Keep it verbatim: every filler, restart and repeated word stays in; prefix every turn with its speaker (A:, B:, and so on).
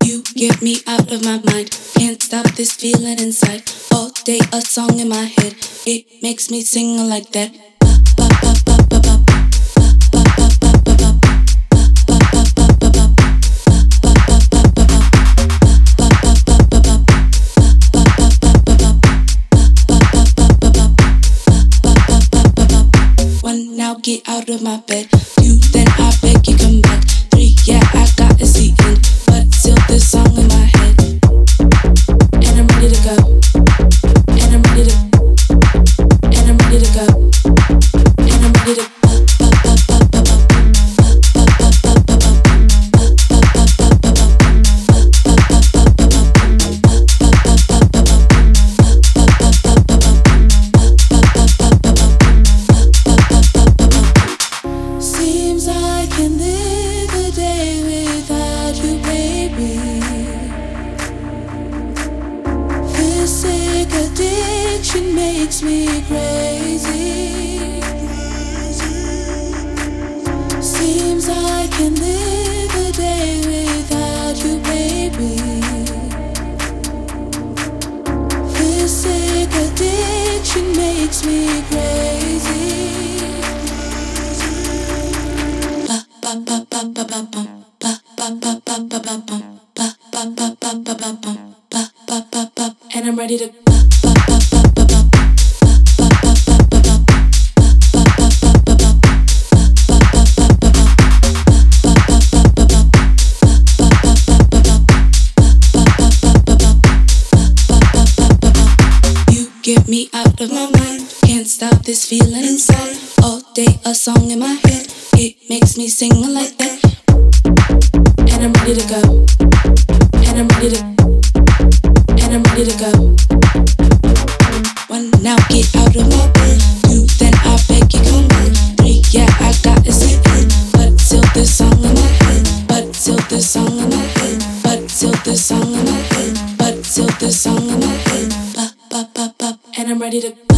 A: You get me out of my mind. Can't stop this feeling inside. All day a song in my head. It makes me sing like that. One, now get out of my bed. Two, then I beg you come back. Three, yeah, I got a seat in, but still this song in my head. And I'm ready to go. And I'm ready to. And I'm ready to go. And I'm ready to. Seems I can live a day without you, baby. This sick addiction makes me crazy. Seems I can live a day without you, baby. This sick addiction makes me crazy. And I'm ready to. You get me out of my mind. Can't stop this feeling inside. All day a song in my head. It makes me sing like that. And I'm ready to go. And I'm ready to. And I'm ready to go. One, now get out of my bed. Two, then I beg you come back. Three, yeah, I got a seat in, but still this song in my head. But still this song in my head. But still this song in my head. But still this song in my head. Ba ba ba ba. And I'm ready to.